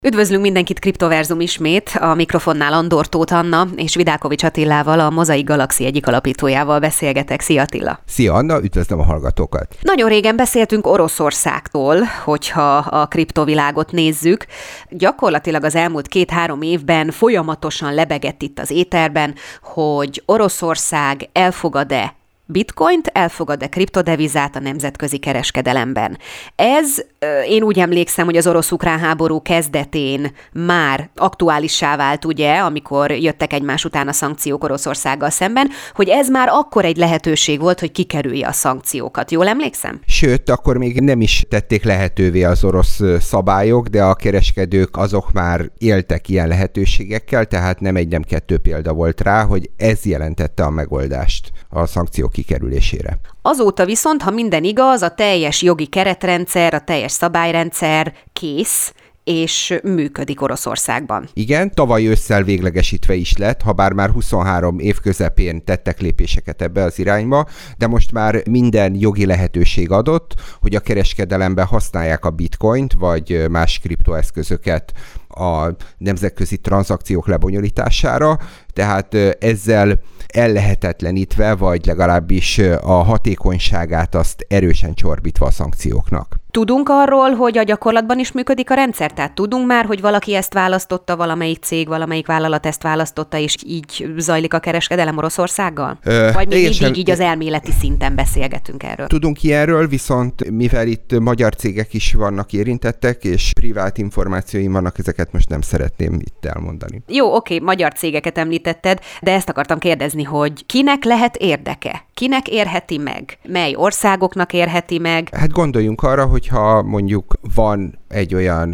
Üdvözlünk mindenkit, Kriptoverzum ismét, a mikrofonnál Andor Tóth Anna és Vidákovics Attilával, a Mozaik Galaxy egyik alapítójával beszélgetek. Szia Attila! Szia Anna, üdvözlöm a hallgatókat! Nagyon régen beszéltünk Oroszországtól, hogyha a kriptovilágot nézzük. Gyakorlatilag az elmúlt 2-3 évben folyamatosan lebegett itt az éterben, hogy Oroszország elfogad-e bitcoint, elfogad-e kriptodevizát a nemzetközi kereskedelemben. Ez, én úgy emlékszem, hogy az orosz-ukrán háború kezdetén már aktuálissá vált, ugye, amikor jöttek egymás után a szankciók Oroszországgal szemben, hogy ez már akkor egy lehetőség volt, hogy kikerülje a szankciókat. Jól emlékszem? Sőt, akkor még nem is tették lehetővé az orosz szabályok, de a kereskedők azok már éltek ilyen lehetőségekkel, tehát nem egy, nem 2 példa volt rá, hogy ez jelentette a megoldást a szankciók kikerülésére. Azóta viszont, ha minden igaz, a teljes jogi keretrendszer, a teljes szabályrendszer kész, és működik Oroszországban. Igen, tavaly ősszel véglegesítve is lett, ha bár már 23 év közepén tettek lépéseket ebbe az irányba, de most már minden jogi lehetőség adott, hogy a kereskedelemben használják a bitcoint, vagy más kriptoeszközöket a nemzetközi tranzakciók lebonyolítására, tehát ezzel ellehetetlenítve, vagy legalábbis a hatékonyságát azt erősen csorbítva a szankcióknak. Tudunk arról, hogy a gyakorlatban is működik a rendszer? Tehát tudunk már, hogy valaki ezt választotta, valamelyik cég, valamelyik vállalat ezt választotta, és így zajlik a kereskedelem Oroszországgal? Vagy még mindig így az elméleti szinten beszélgetünk erről? Tudunk ilyenről, viszont mivel itt magyar cégek is vannak érintettek, és privát információim vannak, ezeket most nem szeretném itt elmondani. Jó, oké, magyar cégeket említetted, de ezt akartam kérdezni, hogy kinek lehet érdeke? Kinek érheti meg? Mely országoknak érheti meg? Hát gondoljunk arra, hogyha mondjuk van egy olyan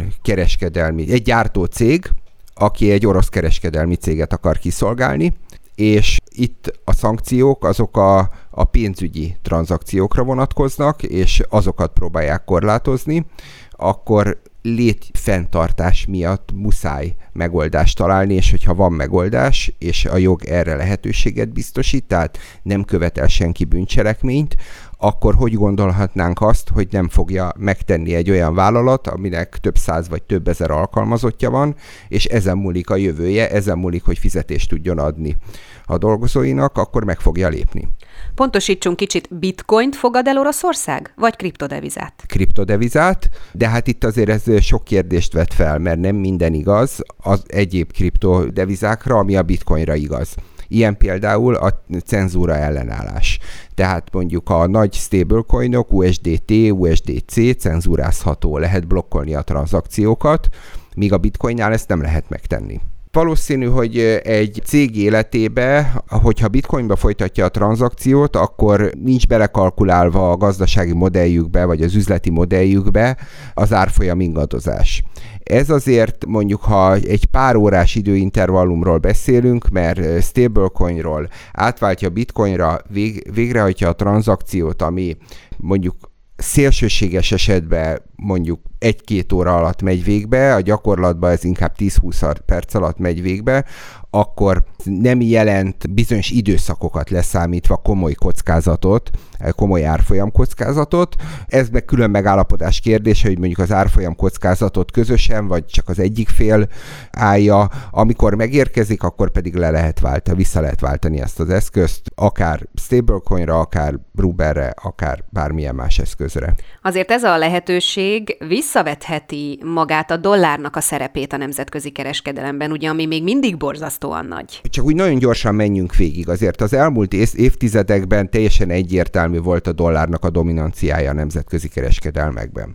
egy gyártócég, aki egy orosz kereskedelmi céget akar kiszolgálni, és itt a szankciók azok a pénzügyi tranzakciókra vonatkoznak, és azokat próbálják korlátozni, akkor létfenntartás miatt muszáj megoldást találni, és hogyha van megoldás, és a jog erre lehetőséget biztosít, tehát nem követel senki bűncselekményt, akkor hogy gondolhatnánk azt, hogy nem fogja megtenni egy olyan vállalat, aminek több száz vagy több ezer alkalmazottja van, és ezen múlik a jövője, ezen múlik, hogy fizetést tudjon adni a dolgozóinak, akkor meg fogja lépni. Pontosítsunk kicsit, bitcoint fogad el Oroszország, vagy kriptodevizát? Kriptodevizát, de hát itt azért ez sok kérdést vet fel, mert nem minden igaz az egyéb kriptodevizákra, ami a bitcoinra igaz. Ilyen például a cenzúra ellenállás. Tehát mondjuk a nagy stablecoinok, USDT, USDC cenzúrázható, lehet blokkolni a tranzakciókat, míg a bitcoinnál ezt nem lehet megtenni. Valószínű, hogy egy cég életébe, hogyha bitcoinba folytatja a tranzakciót, akkor nincs belekalkulálva a gazdasági modelljükbe, vagy az üzleti modelljükbe az árfolyam ingadozás. Ez azért mondjuk, ha egy pár órás időintervallumról beszélünk, mert stablecoinról átváltja bitcoinra, végrehajtja a tranzakciót, ami mondjuk szélsőséges esetben mondjuk 1-2 óra alatt megy végbe, a gyakorlatban ez inkább 10-20 perc alatt megy végbe, akkor nem jelent bizonyos időszakokat leszámítva komoly kockázatot, komoly árfolyam kockázatot. Ez meg külön megállapodás kérdése, hogy mondjuk az árfolyam kockázatot közösen, vagy csak az egyik fél állja. Amikor megérkezik, akkor pedig vissza lehet váltani ezt az eszközt, akár stablecoinra, akár rubelre, akár bármilyen más eszközre. Azért ez a lehetőség visszavetheti magát a dollárnak a szerepét a nemzetközi kereskedelemben, ugye, ami még mindig borzasztóan nagy. Csak úgy nagyon gyorsan menjünk végig. Azért az elmúlt évtizedekben teljesen egyértelmű volt a dollárnak a dominanciája a nemzetközi kereskedelmekben.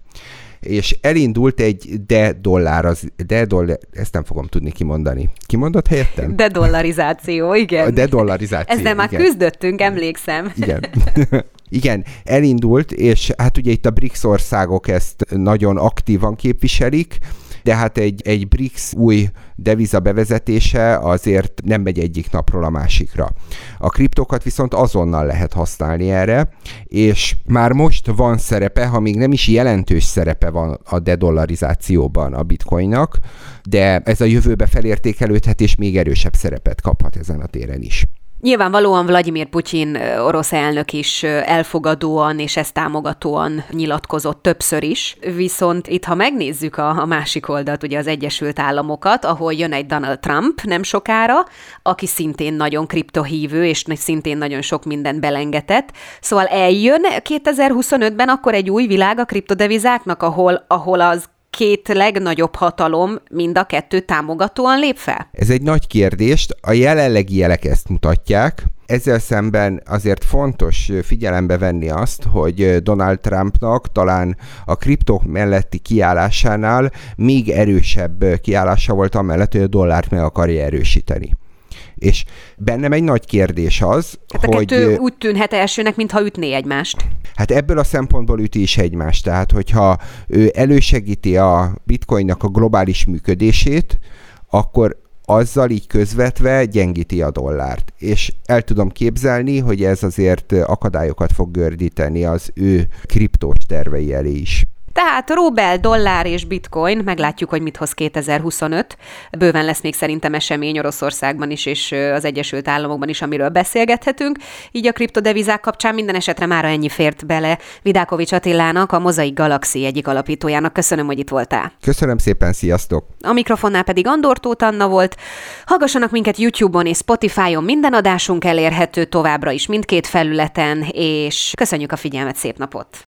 És elindult egy ezt nem fogom tudni kimondani. Kimondott helyettem? Dedollarizáció, igen. A dedollarizáció, ezzel már küzdöttünk, emlékszem. Igen. Igen, elindult, és hát ugye itt a BRICS országok ezt nagyon aktívan képviselik, de hát egy BRICS új deviza bevezetése azért nem megy egyik napról a másikra. A kriptókat viszont azonnal lehet használni erre, és már most van szerepe, ha még nem is jelentős szerepe van a dedollarizációban a bitcoinnak, de ez a jövőbe felértékelődhet, és még erősebb szerepet kaphat ezen a téren is. Nyilvánvalóan Vladimir Putyin orosz elnök is elfogadóan és ezt támogatóan nyilatkozott többször is, viszont itt, ha megnézzük a másik oldalt, ugye az Egyesült Államokat, ahol jön egy Donald Trump nem sokára, aki szintén nagyon kriptohívő, és szintén nagyon sok mindent belengetett. Szóval eljön 2025-ben akkor egy új világ a kriptodevizáknak, ahol az két legnagyobb hatalom mind a kettő támogatóan lép fel? Ez egy nagy kérdés, a jelenlegi jelek ezt mutatják. Ezzel szemben azért fontos figyelembe venni azt, hogy Donald Trumpnak talán a kriptok melletti kiállásánál még erősebb kiállása volt amellett, hogy a dollárt meg akarja erősíteni. És bennem egy nagy kérdés az, hát a kettő úgy tűnhet elsőnek, mintha ütné egymást. Hát ebből a szempontból üti is egymást. Tehát, hogyha ő elősegíti a bitcoinnak a globális működését, akkor azzal így közvetve gyengíti a dollárt. És el tudom képzelni, hogy ez azért akadályokat fog gördíteni az ő kriptós tervei elé is. Tehát rubel, dollár és bitcoin, meglátjuk, hogy mit hoz 2025. Bőven lesz még szerintem esemény Oroszországban is, és az Egyesült Államokban is, amiről beszélgethetünk. Így a kriptodevizák kapcsán minden esetre mára ennyi fért bele. Vidákovics Attilának, a Mosaic Galaxy egyik alapítójának. Köszönöm, hogy itt voltál. Köszönöm szépen, sziasztok! A mikrofonnál pedig Andor Tóth Anna volt. Hallgassanak minket YouTube-on és Spotify-on, minden adásunk elérhető továbbra is mindkét felületen, és köszönjük a figyelmet, szép napot!